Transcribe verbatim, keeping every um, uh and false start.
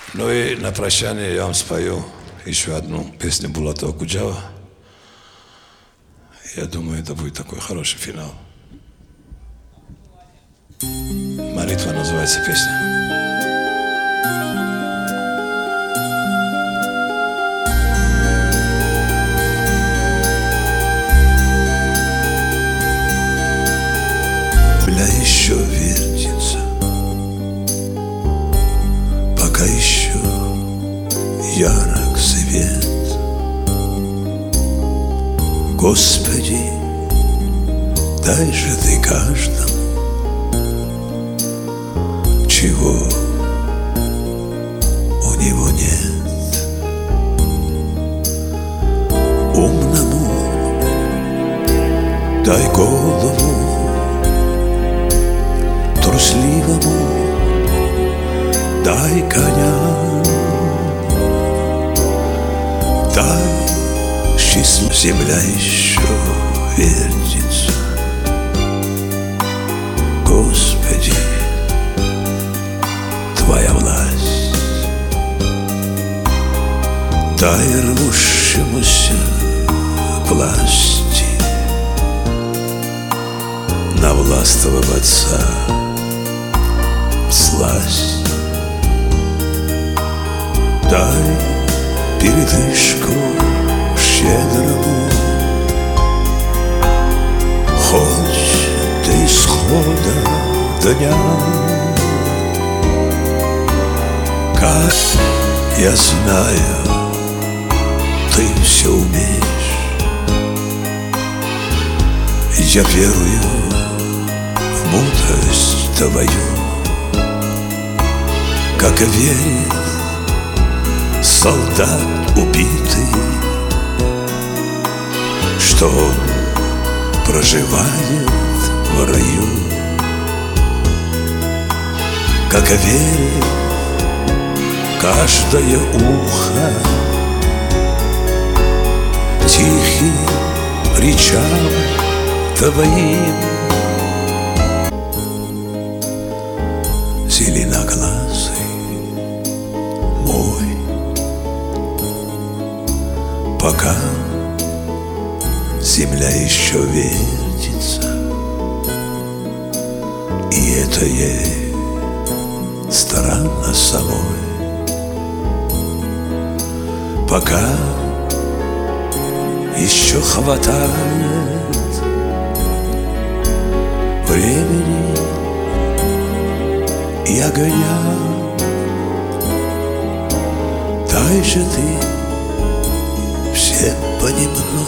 Ну и на прощание я вам спою еще одну песню Булата Окуджава. Я думаю, это будет такой хороший финал. «Молитва» называется песня. Земля еще вертится, пока еще ярок свет. Господи, дай же ты каждому, чего у него нет. Умному дай голову, трусливому дай коня, дай счастливую. Земля еще вертится, Господи, Твоя власть. Дай рвущемуся к власти навластвоваться сласть. Дай передышку щедрому, хоть до исхода дня. Как я знаю, ты все умеешь, я верую в мудрость Твою, как и верит солдат убитый, что он проживает в раю, как и верит каждое ухо тихим речам Твоим. Зеленоглазый мой, пока земля еще вертится, и это ей странно самой, пока еще хватает времени и огня. Дай же ты всем понемногу